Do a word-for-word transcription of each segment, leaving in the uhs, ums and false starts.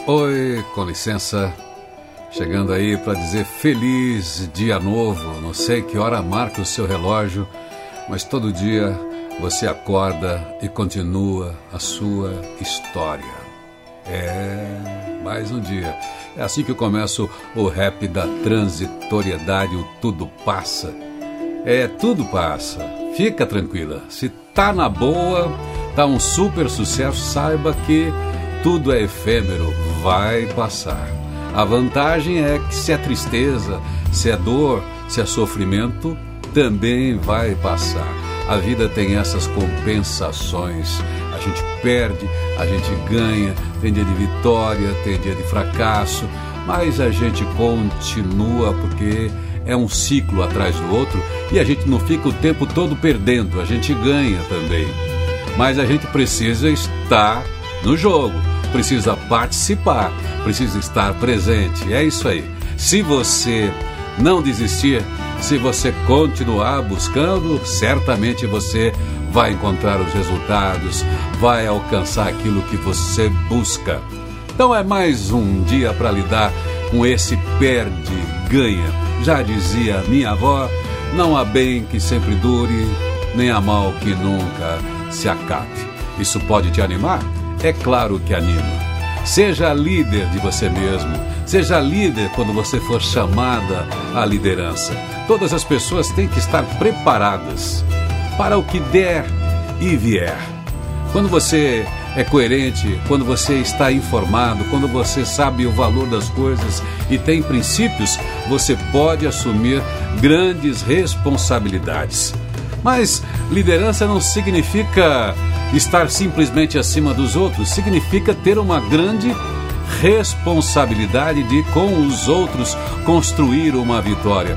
Oi, com licença, chegando aí para dizer feliz dia novo. Não sei que hora marca o seu relógio, mas todo dia você acorda e continua a sua história. É, mais um dia. É assim que eu começo o rap da transitoriedade, o tudo passa. É, tudo passa. Fica tranquila. Se tá na boa, tá um super sucesso, saiba que tudo é efêmero, vai passar. A vantagem é que se é tristeza, se é dor, se é sofrimento, também vai passar. A vida tem essas compensações. A gente perde, a gente ganha, tem dia de vitória, tem dia de fracasso, mas a gente continua porque é um ciclo atrás do outro e a gente não fica o tempo todo perdendo, a gente ganha também. Mas a gente precisa estar no jogo, precisa participar, precisa estar presente. É isso aí. Se você não desistir, se você continuar buscando, certamente você vai encontrar os resultados, vai alcançar aquilo que você busca. Então é mais um dia para lidar com esse perde-ganha. Já dizia minha avó, não há bem que sempre dure, nem há mal que nunca se acabe. Isso pode te animar? É claro que anima. Seja líder de você mesmo. Seja líder quando você for chamada à liderança. Todas as pessoas têm que estar preparadas para o que der e vier. Quando você é coerente, quando você está informado, quando você sabe o valor das coisas e tem princípios, você pode assumir grandes responsabilidades. Mas liderança não significa estar simplesmente acima dos outros, significa ter uma grande responsabilidade de, com os outros, construir uma vitória.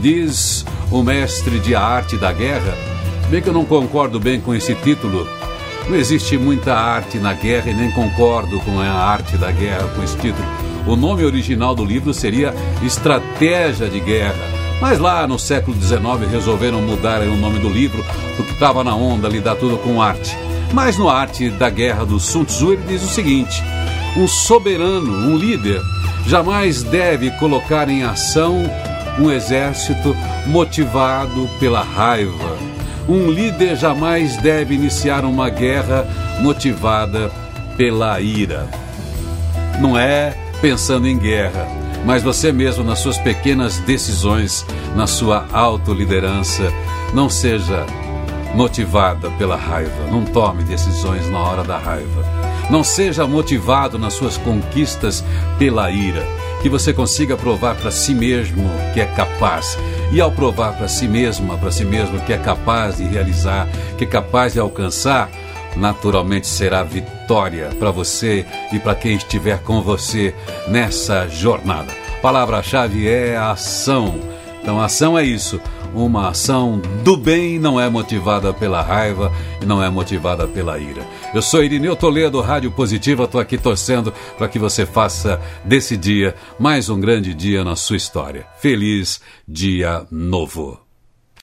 Diz o mestre de A Arte da Guerra, bem que eu não concordo bem com esse título, não existe muita arte na guerra e nem concordo com a arte da guerra, com esse título. O nome original do livro seria Estratégia de Guerra. Mas lá no século dezenove resolveram mudar o nome do livro porque estava na onda lidar tudo com arte. Mas no Arte da Guerra do Sun Tzu ele diz o seguinte: um soberano, um líder, jamais deve colocar em ação um exército motivado pela raiva. Um líder jamais deve iniciar uma guerra motivada pela ira. Não é pensando em guerra, mas você mesmo nas suas pequenas decisões, na sua autoliderança, não seja motivada pela raiva. Não tome decisões na hora da raiva. Não seja motivado nas suas conquistas pela ira. Que você consiga provar para si mesmo que é capaz. E ao provar para si mesma, para si mesmo que é capaz de realizar, que é capaz de alcançar, naturalmente será vitória para você e para quem estiver com você nessa jornada. A palavra-chave é ação. Então a ação é isso. Uma ação do bem não é motivada pela raiva e não é motivada pela ira. Eu sou Irineu Toledo, Rádio Positiva, estou aqui torcendo para que você faça desse dia mais um grande dia na sua história. Feliz Dia Novo!